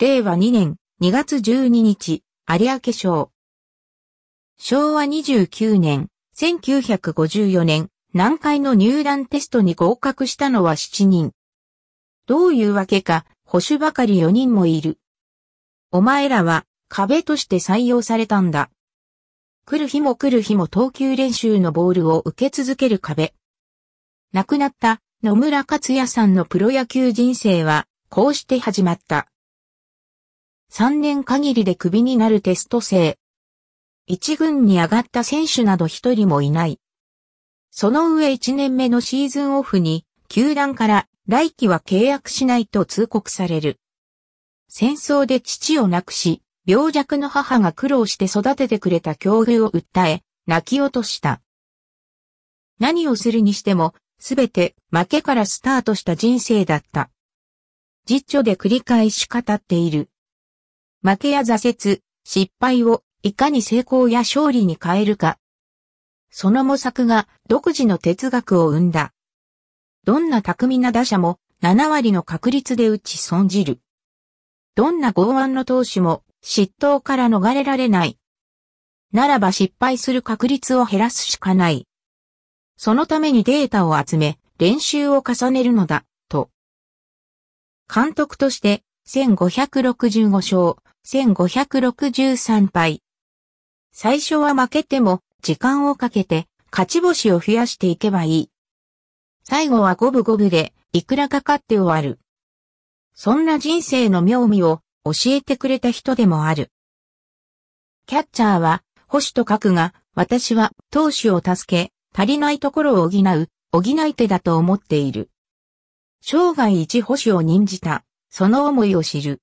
令和2年2月12日、有明賞。昭和29年、1954年、南海の入団テストに合格したのは7人。どういうわけか、保守ばかり4人もいる。お前らは壁として採用されたんだ。来る日も投球練習のボールを受け続ける壁。亡くなった野村克也さんのプロ野球人生はこうして始まった。3年限りでクビになるテスト生。一軍に上がった選手など一人もいない。その上1年目のシーズンオフに球団から来季は契約しないと通告される。戦争で父を亡くし、病弱の母が苦労して育ててくれた境遇を訴え、泣き落とした。何をするにしても、すべて負けからスタートした人生だった。実著で繰り返し語っている。負けや挫折、失敗をいかに成功や勝利に変えるか。その模索が独自の哲学を生んだ。どんな巧みな打者も7割の確率で打ち損じる。どんな剛腕の投手も失投から逃れられない。ならば失敗する確率を減らすしかない。そのためにデータを集め、練習を重ねるのだ、と。監督として1565勝、1563敗。最初は負けても時間をかけて勝ち星を増やしていけばいい。最後は五分五分でいくらかかって終わる。そんな人生の妙味を教えてくれた人でもある。キャッチャーは捕手と書くが、私は投手を助け、足りないところを補い手だと思っている。生涯一捕手を任じた、その思いを知る。